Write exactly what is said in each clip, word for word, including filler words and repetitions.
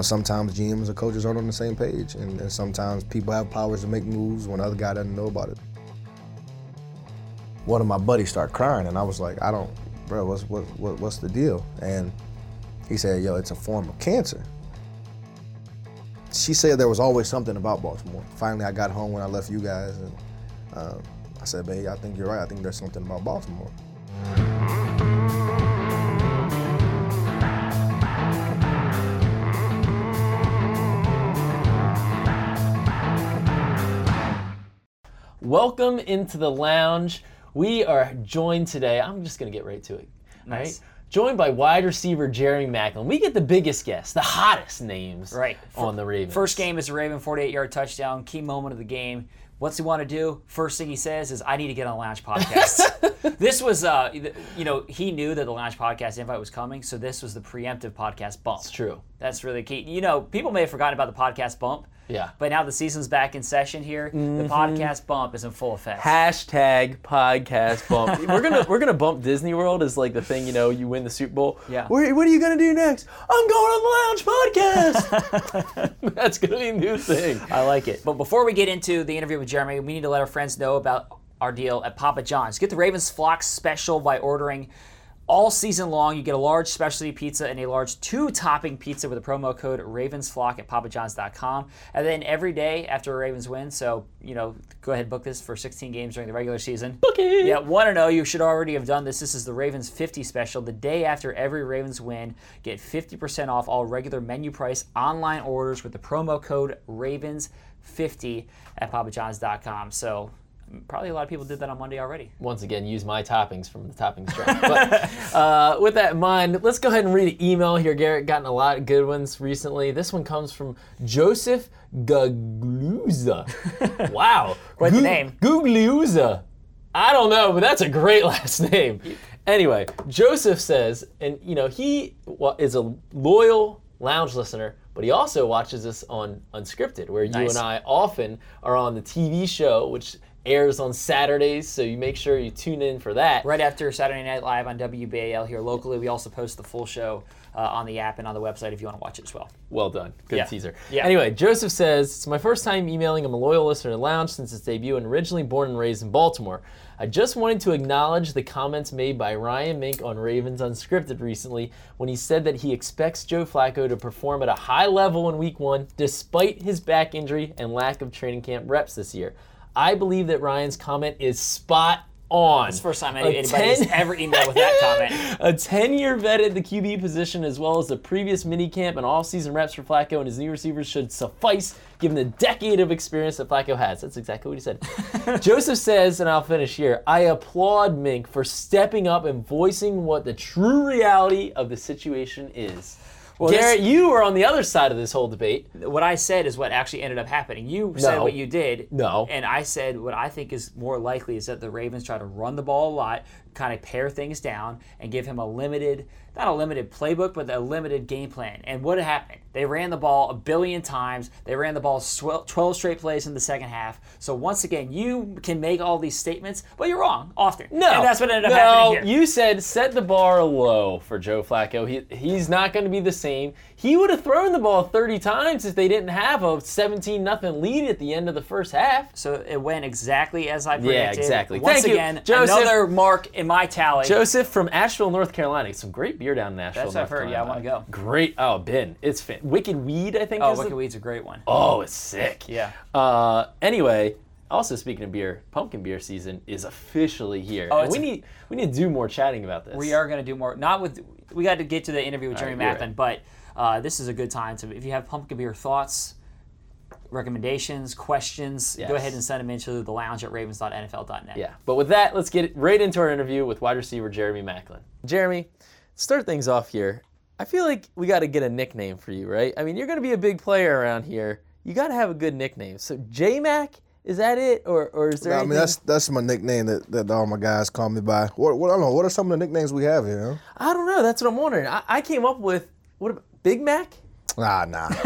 sometimes G Ms and coaches aren't on the same page, and, and sometimes people have powers to make moves when the other guy doesn't know about it. One of my buddies started crying, and I was like, I don't, bro, what's, what, what, what's the deal? And he said, yo, it's a form of cancer. She said there was always something about Baltimore. Finally, I got home when I left you guys, and uh, I said, babe, I think you're right. I think there's something about Baltimore. Welcome into the lounge. We are joined today, I'm just going to get right to it. Nice. Right? Joined by wide receiver Jeremy Maclin. We get the biggest guests, the hottest names right. on the Ravens. First game is a Raven forty-eight-yard touchdown, key moment of the game. What's he want to do? First thing he says is, I need to get on the Lounge Podcast. This was, uh, you know, he knew that the Lounge Podcast invite was coming, so this was the preemptive podcast bump. It's true. That's really key. You know, people may have forgotten about the podcast bump. Yeah. But now the season's back in session here. Mm-hmm. The podcast bump is in full effect. Hashtag podcast bump. we're gonna we're gonna bump Disney World as like the thing, you know, you win the Super Bowl. Yeah. Where, what are you gonna do next? I'm going on the Lounge Podcast. That's gonna be a new thing. I like it. But before we get into the interview with Jeremy, we need to let our friends know about our deal at Papa John's. Get the Ravens Flock special by ordering. All season long, you get a large specialty pizza and a large two-topping pizza with a promo code RavensFlock at papa johns dot com. And then every day after a Ravens win, so, you know, go ahead and book this for sixteen games during the regular season. Book it! Yeah, one and oh, you should already have done this. This is the Ravens fifty special. The day after every Ravens win, get fifty percent off all regular menu price online orders with the promo code Ravens fifty at papa johns dot com. So, probably a lot of people did that on Monday already. Once again, use my toppings from the toppings jar. But uh, with that in mind, let's go ahead and read an email here. Garrett gotten a lot of good ones recently. This one comes from Joseph Gugluza. Wow. Quite the name. Gugluza. I don't know, but that's a great last name. Anyway, Joseph says, and you know, he is a loyal lounge listener, but he also watches us on Unscripted, where Nice. you and I often are on the T V show, which airs on Saturdays, so you make sure you tune in for that. Right after Saturday Night Live on W B A L here locally. We also post the full show uh, on the app and on the website if you want to watch it as well. Well done. Good Yeah. teaser. Yeah. Anyway, Joseph says, it's my first time emailing. I'm a loyal listener to Lounge since its debut and originally born and raised in Baltimore. I just wanted to acknowledge the comments made by Ryan Mink on Ravens Unscripted recently when he said that he expects Joe Flacco to perform at a high level in week one despite his back injury and lack of training camp reps this year. I believe that Ryan's comment is spot on. It's the first time A anybody's ten ever emailed with that comment. A ten-year vet at the Q B position, as well as the previous minicamp and all-season reps for Flacco and his new receivers should suffice, given the decade of experience that Flacco has. That's exactly what he said. Joseph says, and I'll finish here, I applaud Mink for stepping up and voicing what the true reality of the situation is. Well, Garrett, this, you were on the other side of this whole debate. What I said is what actually ended up happening. You said No. what you did. No. And I said what I think is more likely is that the Ravens try to run the ball a lot, kind of pare things down, and give him a limited, not a limited playbook, but a limited game plan. And what happened? They ran the ball a billion times. They ran the ball twelve straight plays in the second half. So once again, you can make all these statements, but you're wrong often. No. And that's what ended up no, happening here. You said set the bar low for Joe Flacco. He, he's not going to be the same. He would have thrown the ball thirty times if they didn't have a seventeen nothing lead at the end of the first half. So it went exactly as I predicted. Yeah, exactly. Once Thank you, again, Joseph. another mark in my tally. Joseph from Asheville, North Carolina. Some great beer down in Asheville, That's North what I've heard. Carolina. Yeah, I want to go. Great. Oh, Ben. It's fin- Wicked Weed, I think. Oh, is Wicked the- Weed's a great one. Oh, it's sick. Yeah. Uh, anyway, also speaking of beer, pumpkin beer season is officially here. Oh, and it's we a- need we need to do more chatting about this. We are going to do more. Not with. We got to get to the interview with All Jeremy right, you're Maclin, but uh, this is a good time to. If you have pumpkin beer thoughts, recommendations, questions, Yes. go ahead and send them into the lounge at ravens dot n f l dot net. Yeah. But with that, let's get right into our interview with wide receiver Jeremy Maclin. Jeremy, start things off here. I feel like we got to get a nickname for you, right? I mean, you're going to be a big player around here. You got to have a good nickname. So J-Mac, is that it, or or is there? I mean, anything- that's that's my nickname that, that all my guys call me by. What, what I don't know. What are some of the nicknames we have here? Huh? I don't know. That's what I'm wondering. I, I came up with what about Big Mac? Nah, nah. nah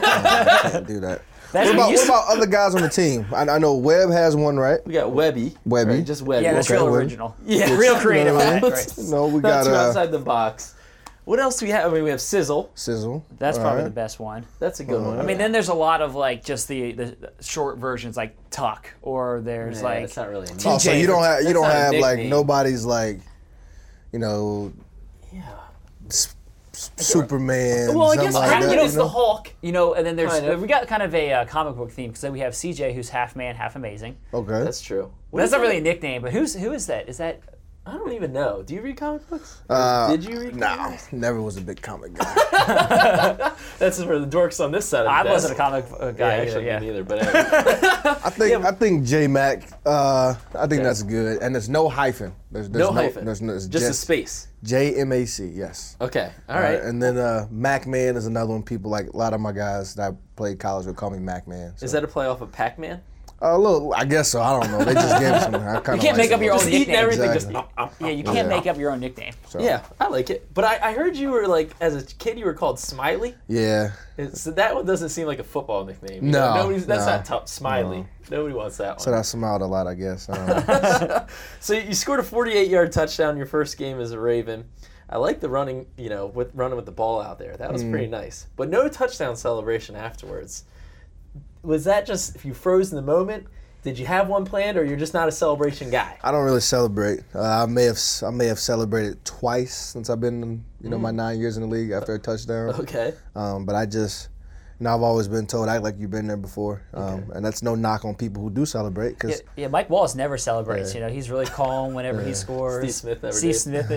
I can't do that. That's What what about, you what s- about other guys on the team? I, I know Webb has one, right? We got Webby. Webby. Right, just Webby. Yeah, that's Okay, real well, original. Yeah, real creative. you know, on that, let's- right. No, we Not got too uh, outside the box. What else do we have? I mean, we have Sizzle. Sizzle. That's All probably right. the best one. That's a good one. I mean, then there's a lot of like just the, the short versions like Tuck, or there's yeah, like it's not really a Oh, so T J you don't have you That's don't not a have like nickname. nobody's like, you know, Yeah. s- s- Superman. Well, I something guess like kind that, of you it's the know? Hulk. you know, and then there's Kind of. we got kind of a uh, comic book theme because then we have C J who's half man, half amazing. Okay. That's true. What That's is not that? really a nickname, but who's who is that? Is that I don't even know. Do you read comic books? Or Uh, Did you read Nah, comic books? never was a big comic guy. That's for the dorks on this side of the I desk. wasn't a comic uh, Yeah, guy actually, either. Yeah. me neither. But anyway. I think I think J Mac. Uh, I think Okay. that's good, and there's no hyphen. There's, there's no hyphen. There's no. It's just, a just space. J M A C. Yes. Okay. All right. And then uh, Mac Man is another one. People like a lot of my guys that I played college would call me Mac Man. So. Is that a play off of Pac-Man? a little? I guess so. I don't know. They just gave it to me. I kind You can't make up your own Just eating nickname. everything. Exactly. Just um, um, Yeah, you um. can't Yeah. make up your own nickname. So, Yeah, I like it. But I, I heard you were like, as a kid, you were called Smiley. Yeah. So that one doesn't seem like a football nickname. You No, know, nobody's, that's no, not tough. Smiley. Nobody wants that So one. I smiled a lot, I guess. I don't know. So you scored a forty-eight yard touchdown your first game as a Raven. I like the running, you know, with running with the ball out there. That was Mm. pretty nice. But no touchdown celebration afterwards. Was that just if you froze in the moment? Did you have one planned, or you're just not a celebration guy? I don't really celebrate. Uh, I may have I may have celebrated twice since I've been, you know, my nine years in the league after a touchdown. Okay. Um, but I just, you know, I've always been told act like you've been there before, um, and that's no knock on people who do celebrate, Yeah, because yeah, Mike Wallace never celebrates. Yeah. You know, he's really calm whenever he scores. Steve Smith never Steve did. Smith.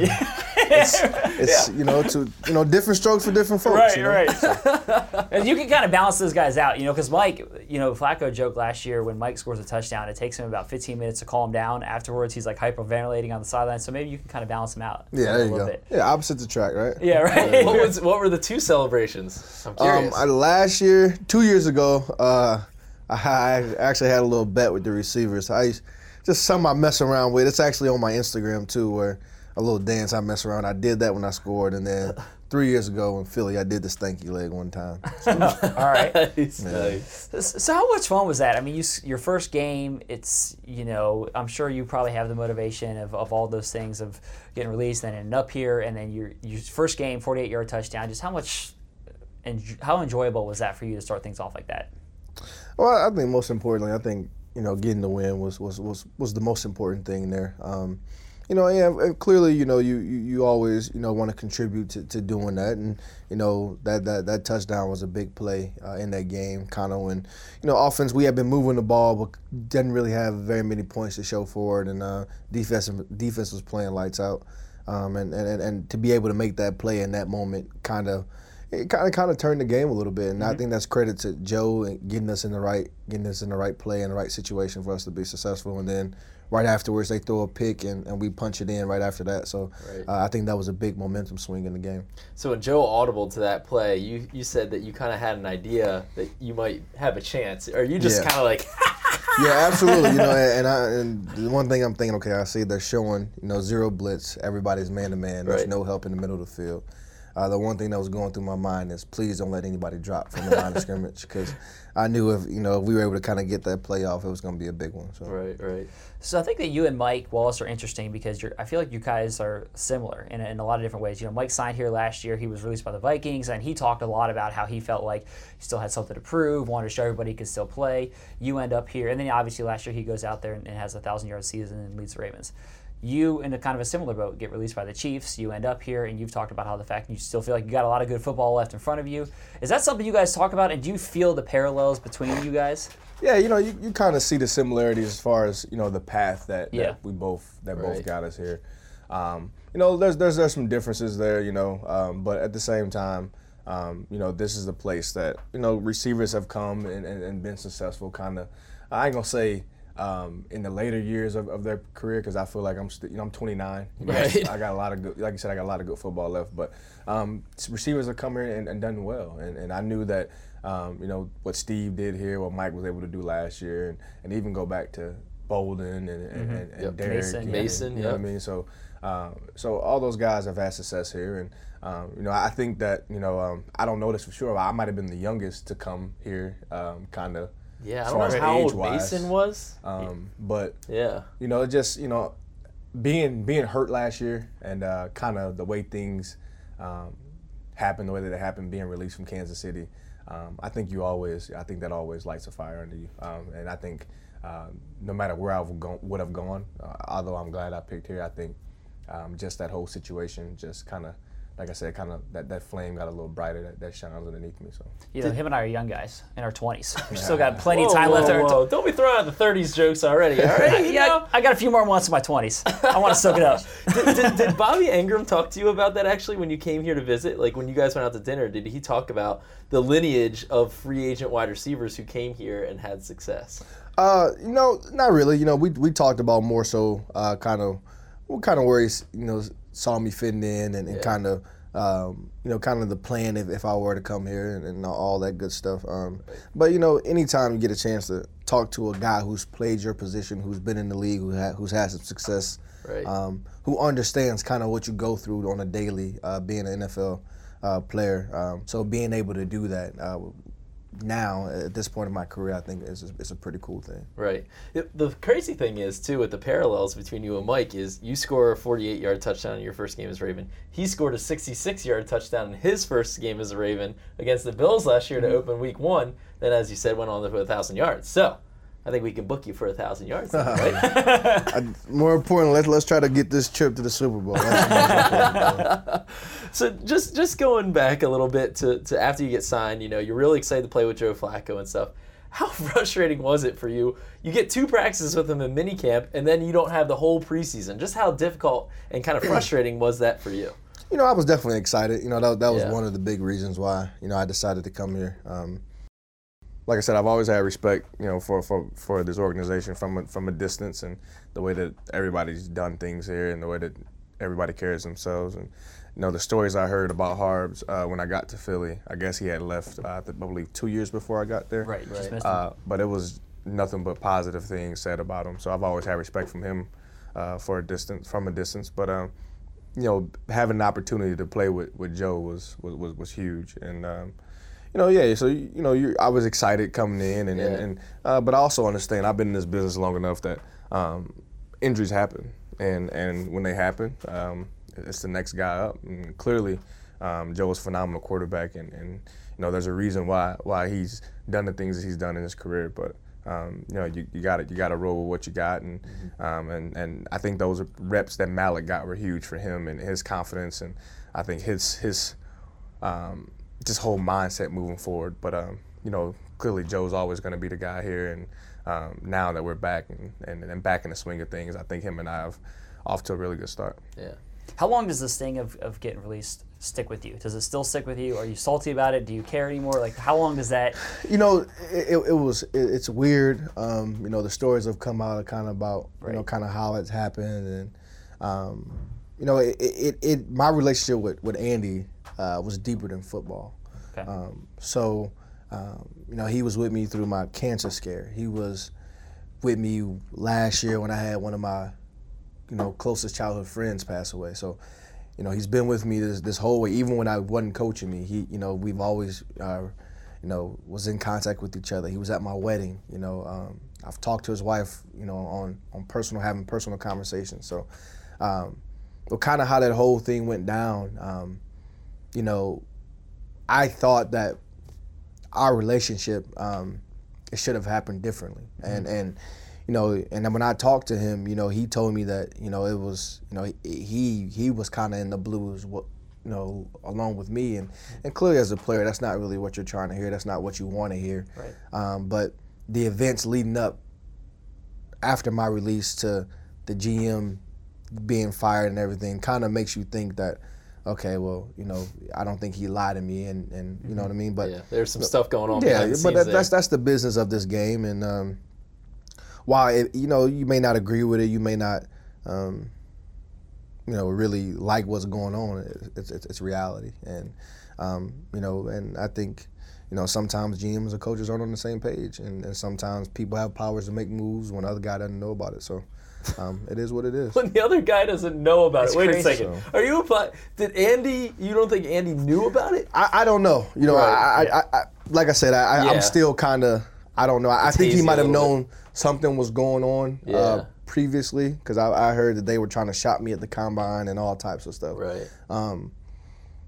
it's you know to you know different strokes for different folks. Right, you know? right. And you can kind of balance those guys out, you know, because Mike, you know, Flacco joked last year when Mike scores a touchdown, it takes him about fifteen minutes to calm down. Afterwards, he's like hyperventilating on the sideline, so maybe you can kind of balance him out. Yeah, a there you little go. bit. Yeah, opposite the track, right? Yeah, right. What was what were the two celebrations? I'm Um, curious. I, last year, two years ago, uh, I, I actually had a little bet with the receivers. I used, just something I mess around with. It's actually on my Instagram too, where a little dance I mess around. I did that when I scored, and then three years ago in Philly, I did the stanky leg one time. All right. nice, nice. So how much fun was that? I mean, you, s- your first game, it's, you know, I'm sure you probably have the motivation of, of all those things of getting released and ending up here, and then your, your first game, forty-eight yard touchdown. Just how much, and how enjoyable was that for you to start things off like that? Well, I think most importantly, I think you know getting the win was was was, was the most important thing there. Um, you know, yeah, and clearly, you know, you, you, you always, you know, want to contribute to, to doing that, and you know that that, that touchdown was a big play uh, in that game. Kind of when, you know, offense we had been moving the ball, but didn't really have very many points to show for it, and uh, defense defense was playing lights out, um, and, and and to be able to make that play in that moment, kind of. It kind of kind of turned the game a little bit, and I think that's credit to Joe and getting us in the right getting us in the right play and the right situation for us to be successful. And then right afterwards, they throw a pick and, and we punch it in right after that. So Right. uh, I think that was a big momentum swing in the game. So when Joe audibled to that play, you you said that you kind of had an idea that you might have a chance, or you just Yeah. kind of like, Yeah, absolutely. You know, and I, and the one thing I'm thinking, okay, I see they're showing you know zero blitz, everybody's man to man. There's Right. no help in the middle of the field. Uh, the one thing that was going through my mind is please don't let anybody drop from the line of scrimmage, because I knew if you know if we were able to kind of get that play off, it was going to be a big one. So. right, right. So I think that you and Mike Wallace are interesting because you're, I feel like you guys are similar in, in a lot of different ways. You know, Mike signed here last year. He was released by the Vikings, and he talked a lot about how he felt like he still had something to prove, wanted to show everybody he could still play. You end up here, and then obviously last year he goes out there and, and has a thousand-yard season and leads the Ravens. You, in a kind of a similar boat, get released by the Chiefs. You end up here, and you've talked about how the fact you still feel like you got a lot of good football left in front of you. Is that something you guys talk about, and do you feel the parallels between you guys? Yeah, you know, you, you kind of see the similarities as far as you know the path that, Yeah. that we both that Right. both got us here. Um, you know, there's there's there's some differences there, you know, um, but at the same time, um, you know, this is the place that you know receivers have come and, and, and been successful. Kind of, I ain't gonna say. Um, in the later years of, of their career, because I feel like I'm, st- you know, I'm twenty-nine. You know, Right. I got a lot of good, like you said, I got a lot of good football left. But um, receivers have come here and, and done well, and, and I knew that, um, you know, what Steve did here, what Mike was able to do last year, and, and even go back to Bolden and and, and, and Yep. Derek, Mason, and, Mason, you know yep. what I mean. So, um, so all those guys have had success here, and um, you know, I think that you know, um, I don't know this for sure, but I might have been the youngest to come here, um, kind of. Yeah, I As don't far know as how old age-wise. Mason was. Um, but Yeah. you know, it just you know, being being hurt last year and uh, kind of the way things um, happened the way that it happened, being released from Kansas City, um, I think you always, I think that always lights a fire under you. Um, and I think uh, no matter where I would, go, would have gone, uh, although I'm glad I picked here, I think um, just that whole situation just kind of, like I said, kind of that, that flame got a little brighter that, that shines underneath me. So you know, him and I are young guys in our twenties. We've still got plenty of time whoa, left. Whoa. Don't be throwing out the thirties jokes already. All right, you yeah, know? I got a few more months in my twenties. I want to soak it up. did, did, did Bobby Engram talk to you about that actually when you came here to visit? Like when you guys went out to dinner, did he talk about the lineage of free agent wide receivers who came here and had success? Uh, you know, not really. You know, we we talked about more so uh, kind of, what kind of where he you know saw me fitting in and, and Yeah. kind of. Um, you know, kind of the plan if, if I were to come here and, and all that good stuff. Um, but, you know, anytime you get a chance to talk to a guy who's played your position, who's been in the league, who ha- who's had some success, Right. um, who understands kind of what you go through on a daily uh, being an N F L uh, player. Um, so being able to do that uh, now at this point in my career, I think is is a pretty cool thing. Right. It, the crazy thing is, too, with the parallels between you and Mike is you score a forty-eight-yard touchdown in your first game as Raven. He scored a sixty-six-yard touchdown in his first game as a Raven against the Bills last year to open week one. Then, as you said, went on to one thousand yards. So, I think we can book you for one thousand yards then, right? I, more important, let's let's try to get this trip to the Super Bowl. That's the most important. So just just going back a little bit to, to after you get signed, you know, you're really excited to play with Joe Flacco and stuff. How frustrating was it for you? You get two practices with him in minicamp, and then you don't have the whole preseason. Just how difficult and kind of frustrating was that for you? You know, I was definitely excited. You know, that, that was Yeah. one of the big reasons why, you know, I decided to come here. Um, like I said, I've always had respect, you know, for, for, for this organization from a, from a distance and the way that everybody's done things here and the way that everybody carries themselves. And, you know, the stories I heard about Harbs uh, when I got to Philly, I guess he had left, uh, I believe, two years before I got there. Right, just Right. missed him. Uh, but it was nothing but positive things said about him. So I've always had respect from him uh, for a distance, from a distance. But um, you know, having the opportunity to play with, with Joe was was, was, was huge. And um, you know, yeah. So you know, you I was excited coming in, and Yeah. and, and uh, but I also understand I've been in this business long enough that um, injuries happen, and and when they happen, um, it's the next guy up. And clearly, um, Joe was a phenomenal quarterback, and, and you know, there's a reason why why he's done the things that he's done in his career. But um, you know, you you got you got to roll with what you got, and Mm-hmm. um, and and I think those reps that Malik got were huge for him and his confidence, and I think his his um, just whole mindset moving forward. But um, you know, clearly Joe's always going to be the guy here, and um, now that we're back and, and and back in the swing of things, I think him and I have off to a really good start. Yeah. How long does this thing of, of getting released stick with you? Does it still stick with you? Are you salty about it? Do you care anymore? Like, how long does that? You know, it, it was it, it's weird. Um, you know, the stories have come out kind of about you know Right. kind of how it's happened, and um, you know, it, it, it my relationship with with Andy uh, was deeper than football. Okay. Um, so, um, you know, he was with me through my cancer scare. He was with me last year when I had one of my, you know, closest childhood friends pass away. So, you know, he's been with me this this whole way. Even when I wasn't coaching me, he, you know, we've always, uh, you know, was in contact with each other. He was at my wedding. You know, um, I've talked to his wife, you know, on on personal, having personal conversations. So, um, but kind of how that whole thing went down. Um, you know, I thought that our relationship, um, it should have happened differently. And and you know, and then when I talked to him, you know, he told me that, you know, it was, you know, he he was kind of in the blues, you know, along with me. And, and clearly as a player, that's not really what you're trying to hear. That's not what you want to hear. Right. Um, but the events leading up after my release to the G M being fired and everything kind of makes you think that, okay, well, you know, I don't think he lied to me, and, and you know what I mean? But Yeah, there's some stuff going on. yeah, behind the but scenes that, there. that's that's the business of this game, and um, while it, you know, you may not agree with it, you may not, um, you know, really like what's going on. It's it's, it's reality, and um, you know, and I think, you know, sometimes G Ms and coaches aren't on the same page, and, and sometimes people have powers to make moves when the other guy doesn't know about it. So. Um, it is what it is. When the other guy doesn't know about That's it. Wait crazy. a second. Are you apply- Did Andy? You don't think Andy knew about it? I, I don't know. You know, Right, I, yeah. I, I, like I said, I, I, Yeah. I'm still kind of, I don't know. I, I It's think he hazy a might have little known something was going on Yeah. uh, previously, because I, I heard that they were trying to shop me at the combine and all types of stuff. Right. Um,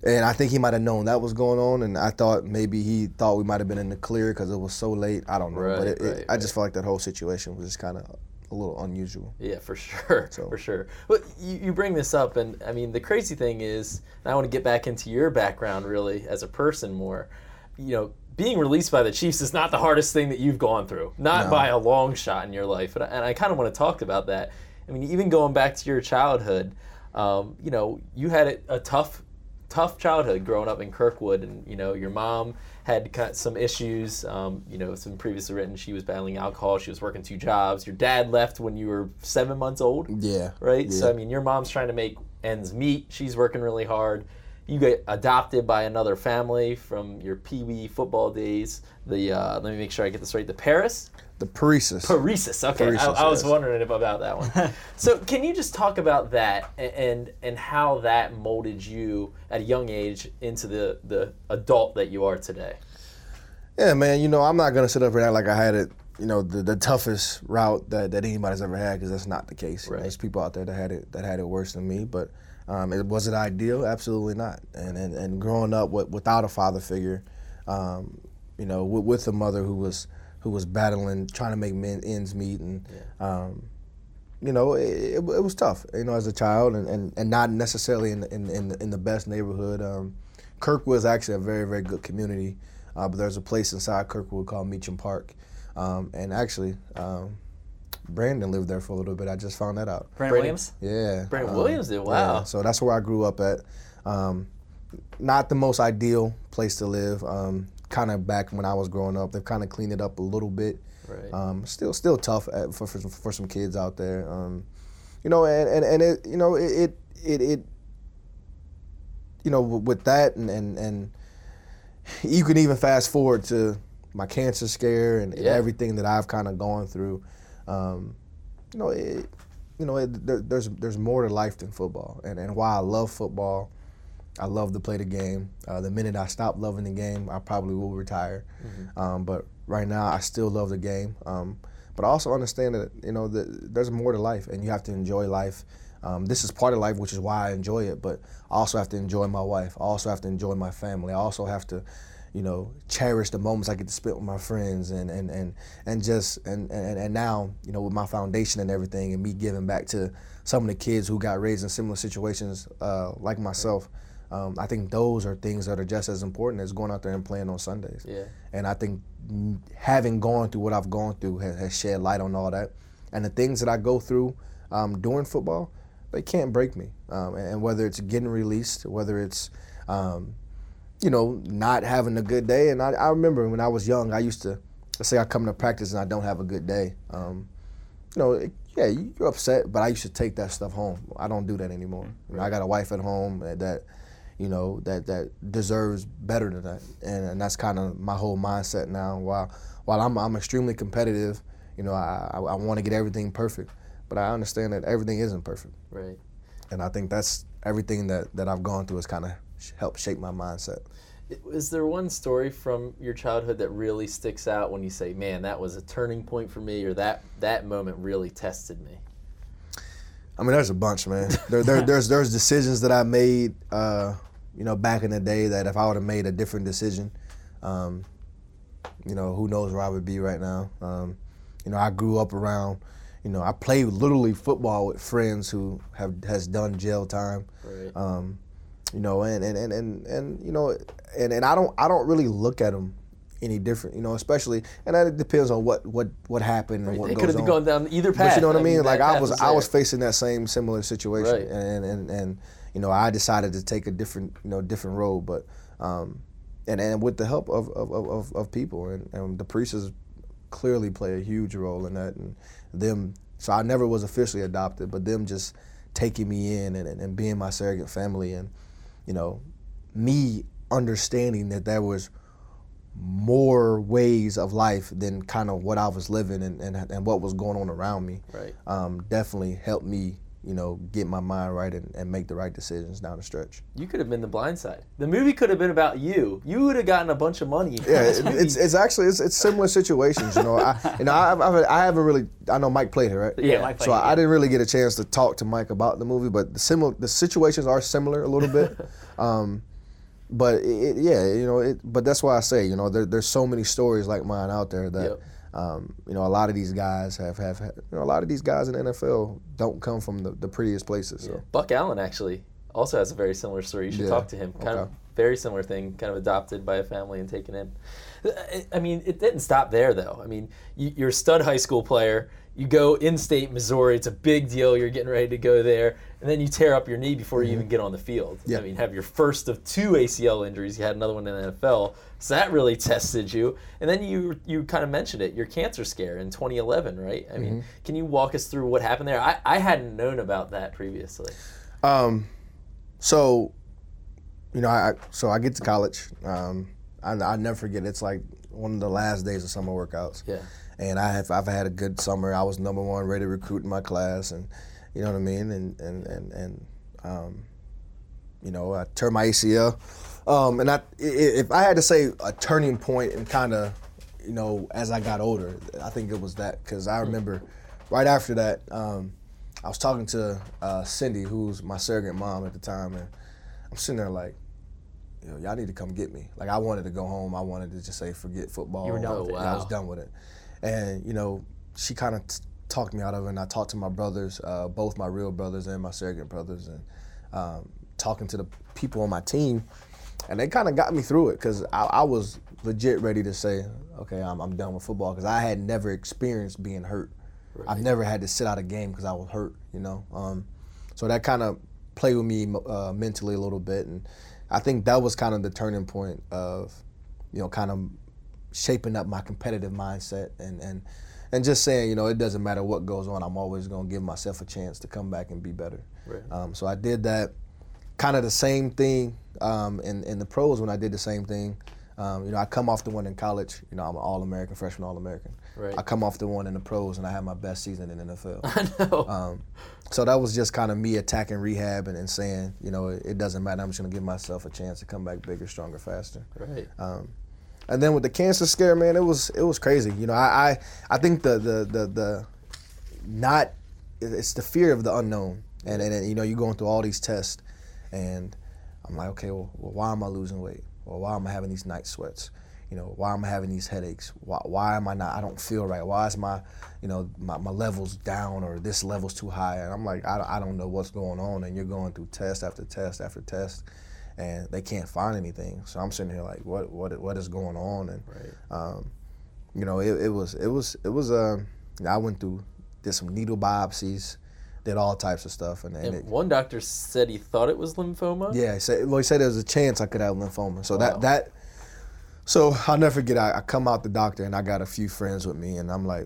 And I think he might have known that was going on, and I thought maybe he thought we might have been in the clear because it was so late. I don't know, Right, but it, right, it, I right. just felt like that whole situation was just kind of a little unusual. Yeah, for sure, So- for sure. But you, you bring this up, and I mean, the crazy thing is, and I want to get back into your background really as a person more. You know, being released by the Chiefs is not the hardest thing that you've gone through, not No. by a long shot in your life. And I, and I kind of want to talk about that. I mean, even going back to your childhood, um, you know, you had a, a tough. tough childhood growing up in Kirkwood, and you know your mom had got some issues. Um, you know, some previously written. She was battling alcohol. She was working two jobs. Your dad left when you were seven months old. Yeah. Right. Yeah. So I mean, your mom's trying to make ends meet. She's working really hard. You get adopted by another family from your Pee Wee football days. The uh, let me make sure I get this right. The Paris. The Paresis. Paresis. Okay, I, Paresis, I was yes. wondering about that one. So, can you just talk about that and, and and how that molded you at a young age into the the adult that you are today? Yeah, man. You know, I'm not gonna sit up and act like I had it. You know, the, the toughest route that, that anybody's ever had, because that's not the case. You know, Right. there's people out there that had it that had it worse than me, but um, it was it ideal? Absolutely not. And and, and growing up with, without a father figure, um, you know, with, with a mother who was who was battling, trying to make men, ends meet, and um, you know, it, it, it was tough. You know, as a child, and, and, and not necessarily in the, in in the, in the best neighborhood. Um, Kirkwood is actually a very very good community, uh, but there's a place inside Kirkwood called Meacham Park, um, and actually, um, Brandon lived there for a little bit. I just found that out. Brandon Williams? Yeah. Brandon um, Williams did. Wow. yeah, so that's where I grew up at. Um, not the most ideal place to live. Um, kind of back when I was growing up, they've kind of cleaned it up a little bit. Right. Um, still, still tough at, for, for for some kids out there. Um, you know, and, and, and it, you know, it, it, it, it you know, with that, and, and, and you can even fast forward to my cancer scare and, and Yeah. everything that I've kind of gone through. Um, you know, it, you know, it, there, there's there's more to life than football, and and while I love football, I love to play the game. Uh, the minute I stop loving the game, I probably will retire. Mm-hmm. Um, but right now, I still love the game. Um, but I also understand that you know that there's more to life, and you have to enjoy life. Um, this is part of life, which is why I enjoy it. But I also have to enjoy my wife. I also have to enjoy my family. I also have to, you know, cherish the moments I get to spend with my friends, and and and and just and and, and now, you know, with my foundation and everything, and me giving back to some of the kids who got raised in similar situations uh, like myself. Um, I think those are things that are just as important as going out there and playing on Sundays. Yeah. And I think mm, having gone through what I've gone through has, has shed light on all that. And the things that I go through um, doing football, they can't break me. Um, and, and whether it's getting released, whether it's, um, you know, not having a good day. And I, I remember when I was young, I used to, let's say I come to practice and I don't have a good day. Um, you know, it, yeah, you're upset, but I used to take that stuff home. I don't do that anymore. You know, I got a wife at home that, that you know, that, that deserves better than that. And, and that's kind of my whole mindset now. While while I'm I'm extremely competitive, you know, I, I, I want to get everything perfect, but I understand that everything isn't perfect. Right. And I think that's everything that, that I've gone through has kind of helped shape my mindset. Is there one story from your childhood that really sticks out when you say, man, that was a turning point for me, or that, that moment really tested me? I mean, there's a bunch, man. There, there, there's there's decisions that I made, uh, you know, back in the day that if I would have made a different decision, um, you know, who knows where I would be right now. Um, you know, I grew up around, you know, I played literally football with friends who have has done jail time. Right. Um, you know, and and, and, and, and you know, and, and I don't I don't really look at them any different, you know, especially, and that depends on what what what happened and what They goes could have on. gone down either path. But you know what I mean? that Like I path was, is I was there. facing that same similar situation, Right. and, and and you know, I decided to take a different, you know, different road. But um, and and with the help of of, of, of people, and, and the priests clearly play a huge role in that, and them. So I never was officially adopted, but them just taking me in and, and, and being my surrogate family, and you know, me understanding that there was more ways of life than kind of what I was living and, and, and what was going on around me. Right. Um, definitely helped me, you know, get my mind right and, and make the right decisions down the stretch. You could have been the blind side. The movie could have been about you. You would have gotten a bunch of money. Yeah, it, it's it's actually it's, it's similar situations. You know, I you know I I've, I haven't really I know Mike played it, right? Yeah, Mike played So it, I, yeah. I didn't really get a chance to talk to Mike about the movie, but the similar the situations are similar a little bit. um, but it, it, yeah, you know, it, but that's why I say, you know, there, there's so many stories like mine out there that, Yep. um, you know, a lot of these guys have, have, had- you know, a lot of these guys in the N F L don't come from the, the prettiest places. So. Yeah. Buck Allen actually also has a very similar story. You should Yeah. talk to him. Kind of Okay. very similar thing, kind of adopted by a family and taken in. I- I mean, it didn't stop there, though. I mean, you, you're a stud high school player. You go in-state Missouri. It's a big deal. You're getting ready to go there. And then you tear up your knee before you even get on the field. Yeah. I mean, have your first of two A C L injuries. You had another one in the N F L. So that really tested you. And then you you kind of mentioned it, your cancer scare in twenty eleven, right? I mean, can you walk us through what happened there? I, I hadn't known about that previously. Um, so, you know, I so I get to college. Um, I I never forget. It's like one of the last days of summer workouts. Yeah. And I have I've had a good summer. I was number one rated recruit in my class, and you know what I mean. And and and and um, you know, I tore my A C L. Um, and I i- if I had to say a turning point and kind of, you know, as I got older, I think it was that, because I remember right after that, um, I was talking to uh, Cindy, who's my surrogate mom at the time, and I'm sitting there like, you know, y'all need to come get me. Like, I wanted to go home. I wanted to just say, forget football. You were done with it. And I was Wow. done with it. And, you know, she kind of t- talked me out of it, and I talked to my brothers, uh, both my real brothers and my surrogate brothers, and um, talking to the people on my team, and they kind of got me through it, because I, I was legit ready to say, okay, I'm, I'm done with football, because I had never experienced being hurt. Right. I've never had to sit out a game because I was hurt, you know. Um, so that kind of played with me uh, mentally a little bit, and I think that was kind of the turning point of, you know, kind of shaping up my competitive mindset, and, and, and just saying, you know, it doesn't matter what goes on, I'm always going to give myself a chance to come back and be better. Right. Um, so I did that. Kind of the same thing um, in, in the pros when I did the same thing. Um, you know, I come off the one in college. You know, I'm an All-American, freshman All-American. Right. I come off the one in the pros, and I had my best season in the N F L. I know. Um, so that was just kind of me attacking rehab and, and saying, you know, it, it doesn't matter. I'm just going to give myself a chance to come back bigger, stronger, faster. right. Um, and then with the cancer scare, man, it was it was crazy. You know, I I, I think the, the the the not it's the fear of the unknown, and and you know, you're going through all these tests, and I'm like, okay, well, well why am I losing weight? Well, why am I having these night sweats? You know, why am I having these headaches? Why, why am I not, I don't feel right? Why is my, you know, my, my levels down, or this level's too high? And I'm like, I, don't- I don't know what's going on. And you're going through test after test after test, and they can't find anything. So I'm sitting here like, what what what is going on? And, Right. um, you know, it, it was, it was, it was, um, I went through, did some needle biopsies, did all types of stuff. And, and And it, one doctor said he thought it was lymphoma. yeah, he said, well, he said there was a chance I could have lymphoma. So Wow. that, that, so I'll never forget, I, I come out the doctor, and I got a few friends with me, and I'm like,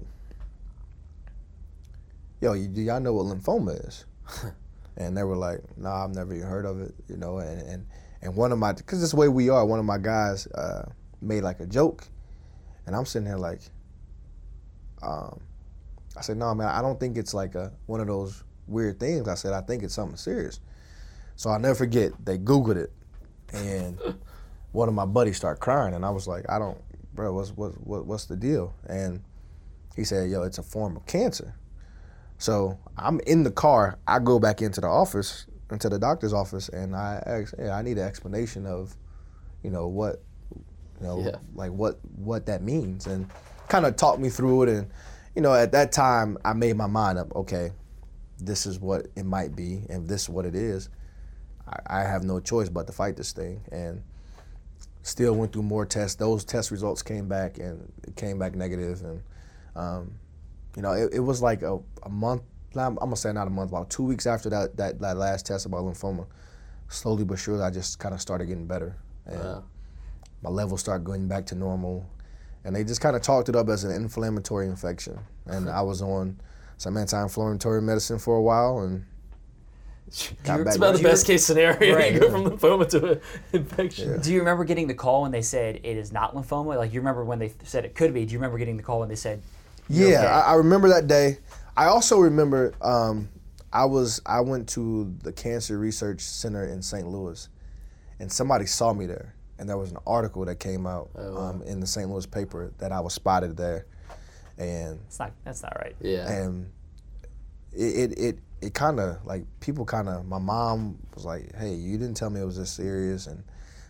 yo, you, do y'all know what lymphoma is? And they were like, nah, I've never even heard of it, you know, and, and, and one of my, because this is the way we are, one of my guys uh, made like a joke, and I'm sitting there like, um, I said, no, man, I don't think it's like a one of those weird things. I said, I think it's something serious. So I'll never forget, they Googled it, and one of my buddies started crying, and I was like, I don't, bro, what's, what's, what's the deal? And he said, yo, it's a form of cancer. So I'm in the car, I go back into the office, into the doctor's office, and I ask, hey, I need an explanation of, you know, what, you know, Yeah. like what, what that means, and kind of talked me through it. And, you know, at that time, I made my mind up, okay, this is what it might be, and this is what it is. I, I have no choice but to fight this thing. And still went through more tests. Those test results came back, and it came back negative. And, um, you know, it, it was like a, a month, I'm gonna say not a month, about two weeks after that, that, that last test about lymphoma, slowly but surely I just kind of started getting better. And Wow. my levels started going back to normal. And they just kind of talked it up as an inflammatory infection. And I was on some anti-inflammatory medicine for a while, and got back It's about the right. best case scenario. Right. You go from lymphoma to an infection. Yeah. Do you remember getting the call when they said it is not lymphoma? Like, you remember when they said it could be? Do you remember getting the call when they said, you're Yeah, okay? I, I remember that day. I also remember um, I was I went to the Cancer Research Center in Saint Louis, and somebody saw me there, and there was an article that came out Oh, wow. um, in the Saint Louis paper that I was spotted there, and It's not, that's not right. Yeah. and it it it, it kind of like people kind of my mom was like, hey, you didn't tell me it was this serious, and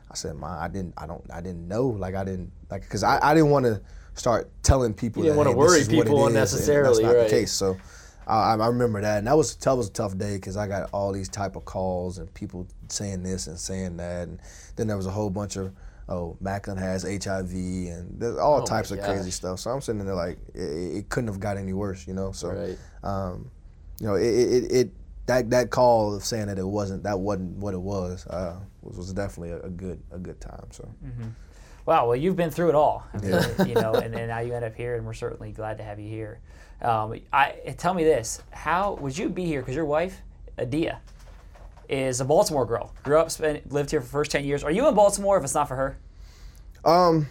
I said, "Ma, I didn't, I don't, I didn't know. Like I didn't, like, because I, I didn't want to start telling people You didn't that want to hey, worry this is what it people is, and unnecessarily, that's not right? the case." So I, I remember that, and that was that was a tough day because I got all these type of calls and people saying this and saying that, and then there was a whole bunch of, oh, Macklin has H I V, and there's all Oh types my of crazy gosh. stuff. So I'm sitting there like, it, it couldn't have got any worse, you know. So, Right. um, you know, it, it, it that that call of saying that it wasn't that wasn't what it was uh, was, was definitely a, a good a good time. So. Mm-hmm. Wow, well, you've been through it all, I mean, Yeah. you know, and, and now you end up here, and we're certainly glad to have you here. Um, I tell me this: how would you be here? Because your wife, Adia, is a Baltimore girl. Grew up, spent, lived here for the first ten years. Are you in Baltimore if it's not for her? Um,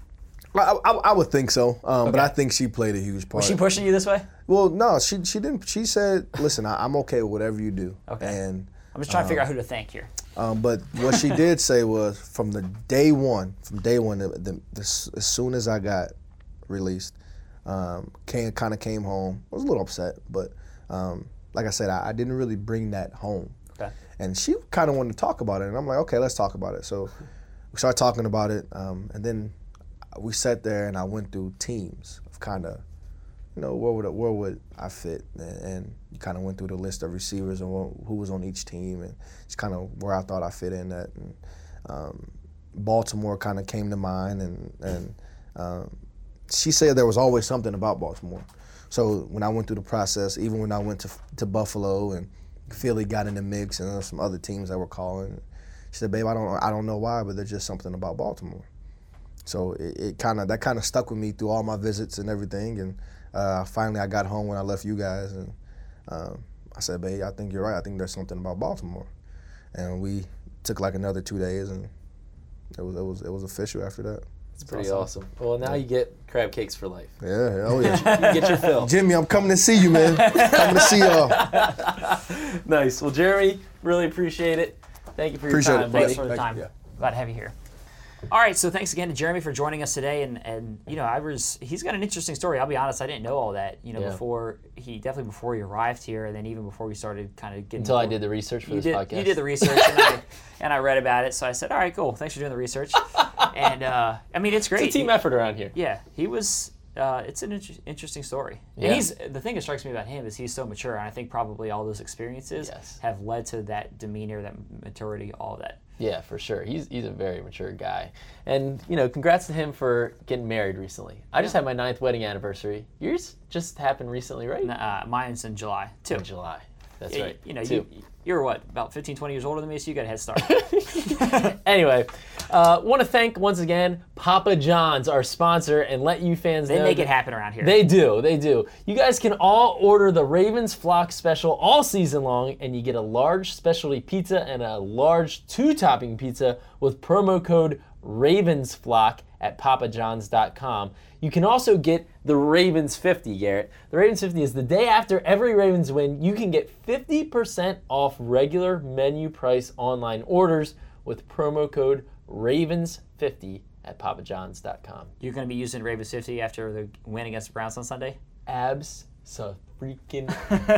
I, I, I would think so, um, but Okay. I think she played a huge part. Was she pushing you this way? Well, no, she she didn't. She said, "Listen, I, I'm okay with whatever you do." Okay. And I'm just trying to figure out who to thank here. um, but what she did say was, from the day one, from day one, the, the, the, as soon as I got released, um, came kind of came home. I was a little upset, but um, like I said, I, I didn't really bring that home. Okay. And she kind of wanted to talk about it, and I'm like, okay, let's talk about it. So we started talking about it, um, and then we sat there, and I went through teams of kind of, you know, where would where would I fit, and, and you kind of went through the list of receivers and what, who was on each team, and just kind of where I thought I fit in at. And um, Baltimore kind of came to mind, and and um, she said there was always something about Baltimore. So when I went through the process, even when I went to to Buffalo and Philly got in the mix, and there were some other teams that were calling, she said, "Babe, I don't I don't know why, but there's just something about Baltimore." So it, it kind of that kind of stuck with me through all my visits and everything, and uh, finally I got home when I left you guys, and um, I said, "Babe, I think you're right. I think there's something about Baltimore," and we took like another two days, and it was it was it was official after that. It's pretty awesome. Well, now you get crab cakes for life. Yeah, oh yeah. You get your fill. Jimmy, I'm coming to see you, man. Coming to see y'all. Nice. Well, Jeremy, really appreciate it. Thank you for your Appreciate time, it. buddy. Thanks for the Thank time. you. Yeah. Glad to have you here. All right, so thanks again to Jeremy for joining us today, and and you know, I was he's got an interesting story. I'll be honest, I didn't know all that. You know, Yeah. before he definitely before he arrived here, and then even before we started kind of getting Until I did the research for you this did, podcast. You did the research, and, I, and I read about it. So I said, all right, cool. Thanks for doing the research. And uh, I mean, it's great. It's a team He- effort around here. Yeah, he was. Uh, it's an inter- interesting story. Yeah. And he's the thing that strikes me about him is he's so mature, and I think probably all those experiences Yes. have led to that demeanor, that maturity, all of that. Yeah, for sure. He's he's a very mature guy. And, you know, congrats to him for getting married recently. I just had my ninth wedding anniversary. Yours just happened recently, right? Uh, mine's in July too. In July. That's Yeah, right. You know, Two. you, you're what, about fifteen, twenty years older than me, so you got a head start. Anyway, uh, want to thank once again Papa John's, our sponsor, and let you fans They know make that- it happen around here. They do, they do. You guys can all order the Ravens Flock special all season long, and you get a large specialty pizza and a large two-topping pizza with promo code RAVENSFLOCK at papa johns dot com. You can also get the Ravens fifty, Garrett. The Ravens fifty is the day after every Ravens win, you can get fifty percent off regular menu price online orders with promo code Ravens fifty at papa johns dot com. You're going to be using Ravens fifty after the win against the Browns on Sunday? Abs so freaking.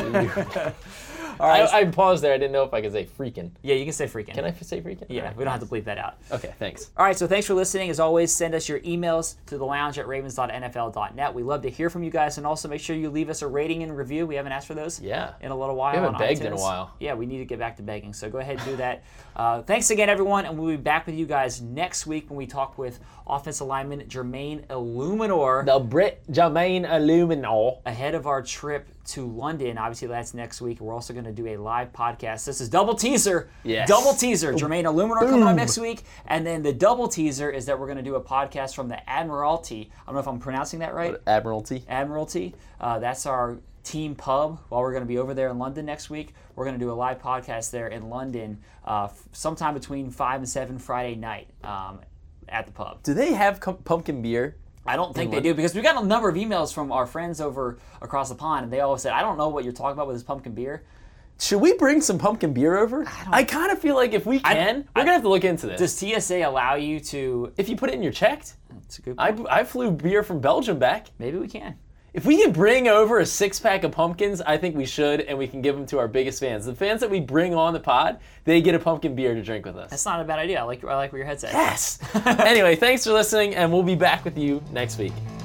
All right. I, I paused there. I didn't know if I could say freaking. Yeah, you can say freaking. Can I say freaking? Yeah, All right. we don't have to bleep that out. Okay, thanks. All right, so thanks for listening. As always, send us your emails to the lounge at ravens dot n f l dot net. We love to hear from you guys, and also make sure you leave us a rating and review. We haven't asked for those Yeah. in a little while. We haven't on begged in a iTunes. while. Yeah, we need to get back to begging, so go ahead and do that. Uh, thanks again, everyone, and we'll be back with you guys next week when we talk with offensive lineman Jermaine Illuminor The Brit Jermaine Illuminor. ahead of our trip to London. Obviously, that's next week. We're also going to do a live podcast. This is double teaser. Yes. Double teaser. Jermaine Illuminor coming up next week. And then the double teaser is that we're going to do a podcast from the Admiralty. I don't know if I'm pronouncing that right. Admiralty. Admiralty. Uh, that's our team pub while we're going to be over there in London next week. We're going to do a live podcast there in London uh, f- sometime between five and seven Friday night um, at the pub. Do they have com- pumpkin beer? I don't think they London? do, because we got a number of emails from our friends over across the pond, and they all said, I don't know what you're talking about with this pumpkin beer. Should we bring some pumpkin beer over? I, kind of feel like if we I- can, we're I- gonna have to look into this. Does T S A allow you to... if you put it in your checked, It's a good I, point. I flew beer from Belgium back. Maybe we can. If we can bring over a six-pack of pumpkins, I think we should, and we can give them to our biggest fans. The fans that we bring on the pod, they get a pumpkin beer to drink with us. That's not a bad idea. I like I like what your head said. Yes. Anyway, thanks for listening, and we'll be back with you next week.